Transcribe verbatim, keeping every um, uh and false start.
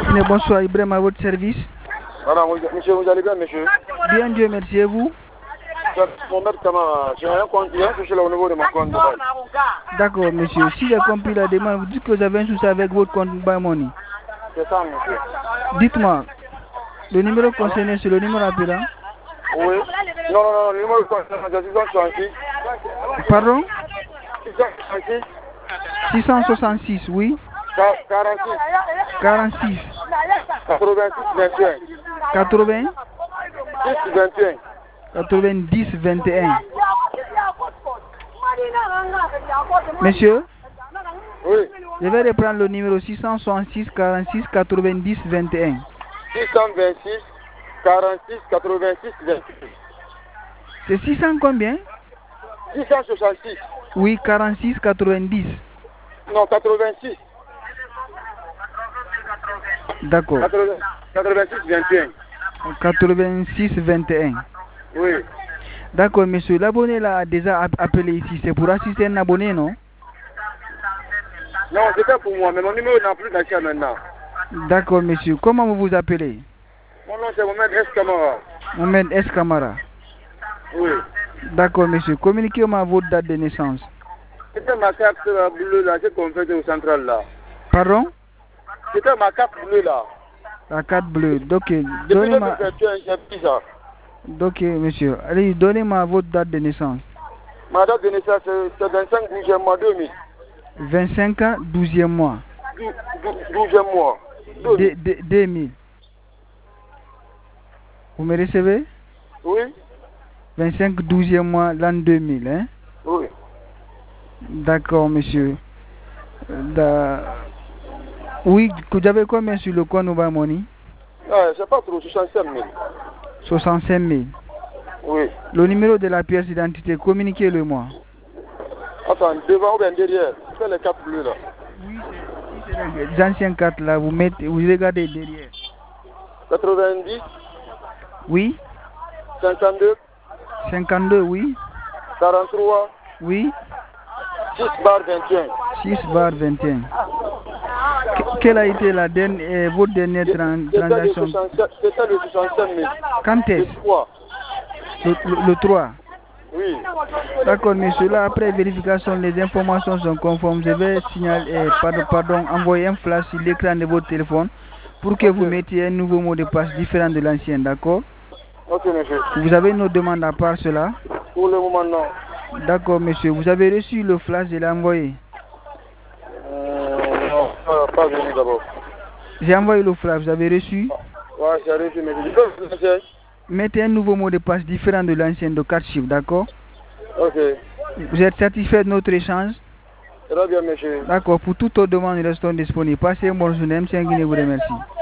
Matinée, bonsoir, Ibrahim, à votre service. Voilà, monsieur, vous allez bien, monsieur? Bien, Dieu merci, et vous? Mon maître Camara, j'ai un compte, il y a un souci là au niveau de mon compte. D'accord, monsieur. Si j'ai compris la demande, vous dites que vous avez un souci avec votre compte Buy Money. C'est ça, monsieur. Dites-moi, le numéro concerné, c'est le numéro appelant? Oui. Non, non, non, le numéro concerné, c'est six cent soixante-six. Pardon? six cent soixante-six. six cent soixante-six, oui. quarante-six. quarante-six. quatre-vingt-six, vingt et un. quatre-vingts. dix, vingt et un. quatre-vingt-dix, vingt et un. Monsieur? Oui. Je vais reprendre le numéro six cent soixante-six, quarante-six, quatre-vingt-dix, vingt et un. six cent vingt-six, quarante-six, quatre-vingt-six, vingt et un. C'est six cents combien? six cent soixante-six. Oui, quarante-six, quatre-vingt-dix. Non, quatre-vingt-six. D'accord. quatre-vingt-six, vingt et un. quatre-vingt-six, vingt et un. Oui. D'accord, monsieur. L'abonné là a déjà appelé ici. C'est pour assister un abonné, non? Non, c'est pas pour moi, mais mon numéro n'a plus d'achat maintenant. D'accord, monsieur. Comment vous vous appelez? Mon nom, c'est Mohamed S. Camara. Mohamed S. Camara. Oui. D'accord, monsieur. Communiquez-moi votre date de naissance. C'était ma carte bleue là, c'est qu'on fait au central là. Pardon? C'était ma carte bleue là. La carte bleue. Ok. Donnez-moi. Ok, monsieur. Allez, donnez-moi votre date de naissance. Ma date de naissance, c'est vingt-cinq douzième mois deux mille. vingt-cinq ans, douzième mois. douzième mois. deux mille. Vous me recevez? Oui. vingt-cinq douzième mois, l'an deux mille, hein? Oui. D'accord, monsieur. Da... Oui, vous avez combien sur le compte Buy Money? Ah, c'est pas trop, soixante-cinq mille. soixante-cinq mille. Oui. Le numéro de la pièce d'identité, communiquez-le-moi. Attends, devant ou bien derrière? C'est les cartes bleues là. Oui, c'est les anciennes cartes là, vous mettez, vous regardez derrière. quatre-vingt-dix. Oui. cinquante-deux. cinquante-deux, oui. quarante-trois. Oui. six bar vingt et un. six bar vingt et un. Quelle a été la dernière, votre dernière tran transaction? C'était le soixante-cinq mille. Quand est-ce? Le trois. Le, le, le trois. Oui. D'accord, monsieur. Là, après vérification, les informations sont conformes. Je vais signaler, eh, pardon, pardon, envoyer un flash sur l'écran de votre téléphone pour que okay. vous mettiez un nouveau mot de passe différent de l'ancien, d'accord? Ok, monsieur. Vous avez une autre demande à part cela? Pour le moment, non. D'accord, monsieur. Vous avez reçu le flash, je l'ai envoyé? Euh, non, ça pas venu d'abord. J'ai envoyé le flash, vous avez reçu? Oui, j'ai reçu, mais mettez un nouveau mot de passe différent de l'ancien de quatre chiffres, d'accord? Ok. Vous êtes satisfait de notre échange? Très bien, monsieur. D'accord, pour toute autre demande, nous restons disponibles. Passez une bonne journée. M. Nguyen vous remercie.